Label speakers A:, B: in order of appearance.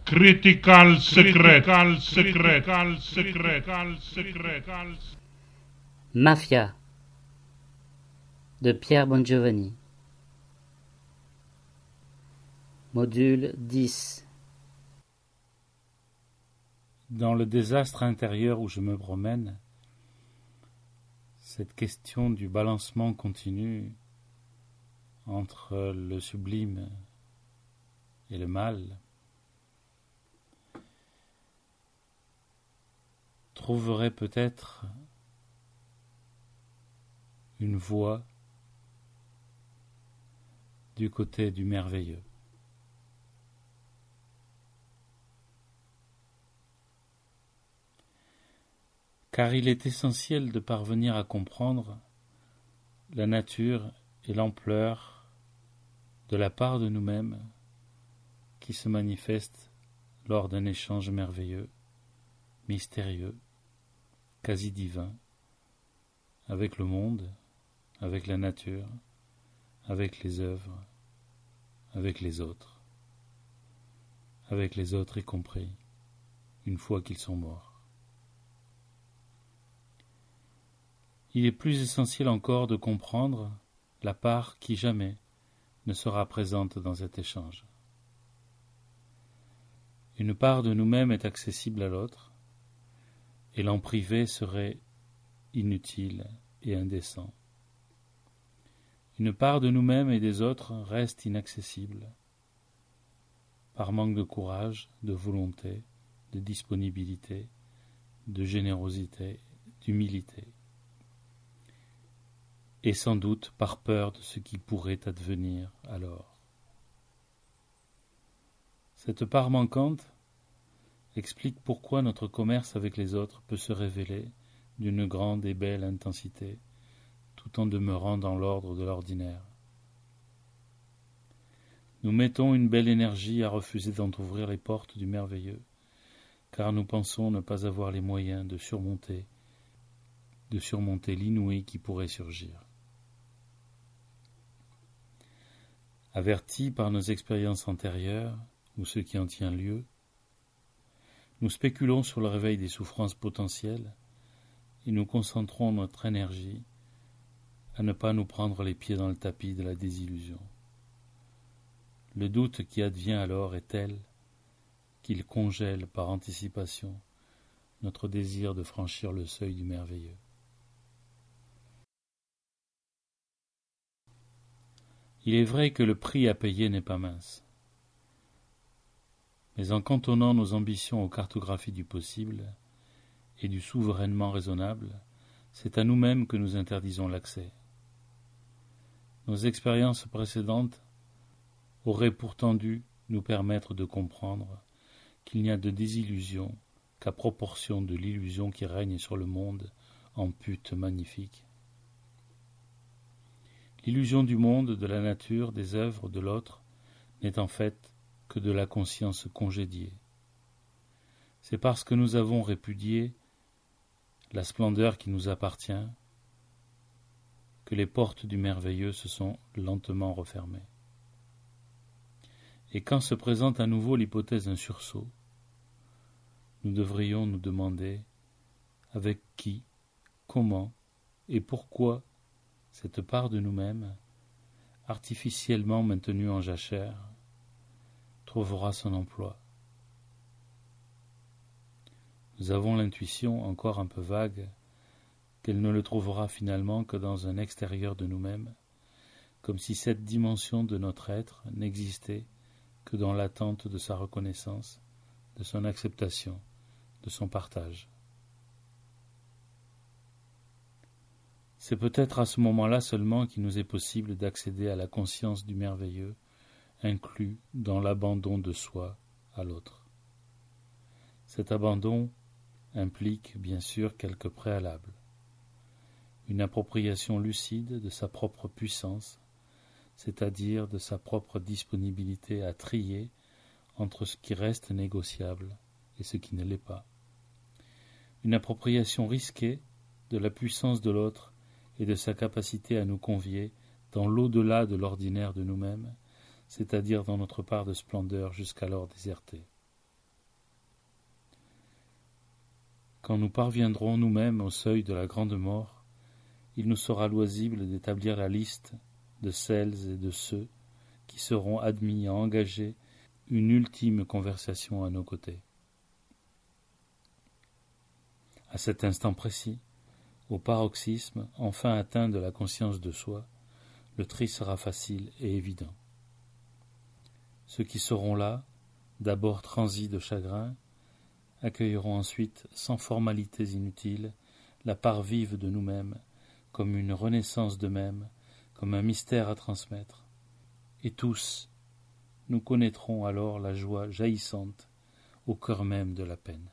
A: Critical secret.
B: Mafia de Pierre Bongiovanni. Module 10.
C: Dans le désastre intérieur où je me promène, cette question du balancement continu entre le sublime et le mal trouverait peut-être une voie du côté du merveilleux. Car il est essentiel de parvenir à comprendre la nature et l'ampleur de la part de nous-mêmes qui se manifeste lors d'un échange merveilleux, mystérieux, quasi divin, avec le monde, avec la nature, avec les œuvres, avec les autres y compris, une fois qu'ils sont morts. Il est plus essentiel encore de comprendre la part qui jamais ne sera présente dans cet échange. Une part de nous-mêmes est accessible à l'autre, et l'en priver serait inutile et indécent. Une part de nous-mêmes et des autres reste inaccessible, par manque de courage, de volonté, de disponibilité, de générosité, d'humilité, et sans doute par peur de ce qui pourrait advenir alors. Cette part manquante explique pourquoi notre commerce avec les autres peut se révéler d'une grande et belle intensité, tout en demeurant dans l'ordre de l'ordinaire. Nous mettons une belle énergie à refuser d'entrouvrir les portes du merveilleux, car nous pensons ne pas avoir les moyens de surmonter l'inouï qui pourrait surgir. Avertis par nos expériences antérieures, ou ce qui en tient lieu, nous spéculons sur le réveil des souffrances potentielles et nous concentrons notre énergie à ne pas nous prendre les pieds dans le tapis de la désillusion. Le doute qui advient alors est tel qu'il congèle par anticipation notre désir de franchir le seuil du merveilleux. Il est vrai que le prix à payer n'est pas mince. Mais en cantonnant nos ambitions aux cartographies du possible et du souverainement raisonnable, c'est à nous-mêmes que nous interdisons l'accès. Nos expériences précédentes auraient pourtant dû nous permettre de comprendre qu'il n'y a de désillusion qu'à proportion de l'illusion qui règne sur le monde en pute magnifique. L'illusion du monde, de la nature, des œuvres, de l'autre, n'est en fait que de la conscience congédiée. C'est parce que nous avons répudié la splendeur qui nous appartient que les portes du merveilleux se sont lentement refermées. Et quand se présente à nouveau l'hypothèse d'un sursaut, nous devrions nous demander avec qui, comment et pourquoi cette part de nous-mêmes, artificiellement maintenue en jachère, trouvera son emploi. Nous avons l'intuition, encore un peu vague, qu'elle ne le trouvera finalement que dans un extérieur de nous-mêmes, comme si cette dimension de notre être n'existait que dans l'attente de sa reconnaissance, de son acceptation, de son partage. C'est peut-être à ce moment-là seulement qu'il nous est possible d'accéder à la conscience du merveilleux, inclus dans l'abandon de soi à l'autre. Cet abandon implique bien sûr quelques préalables. Une appropriation lucide de sa propre puissance, c'est-à-dire de sa propre disponibilité à trier entre ce qui reste négociable et ce qui ne l'est pas. Une appropriation risquée de la puissance de l'autre et de sa capacité à nous convier dans l'au-delà de l'ordinaire de nous-mêmes, c'est-à-dire dans notre part de splendeur jusqu'alors désertée. Quand nous parviendrons nous-mêmes au seuil de la grande mort, il nous sera loisible d'établir la liste de celles et de ceux qui seront admis à engager une ultime conversation à nos côtés. À cet instant précis, au paroxysme enfin atteint de la conscience de soi, le tri sera facile et évident. Ceux qui seront là, d'abord transis de chagrin, accueilleront ensuite, sans formalités inutiles, la part vive de nous-mêmes, comme une renaissance d'eux-mêmes, comme un mystère à transmettre. Et tous, nous connaîtrons alors la joie jaillissante au cœur même de la peine.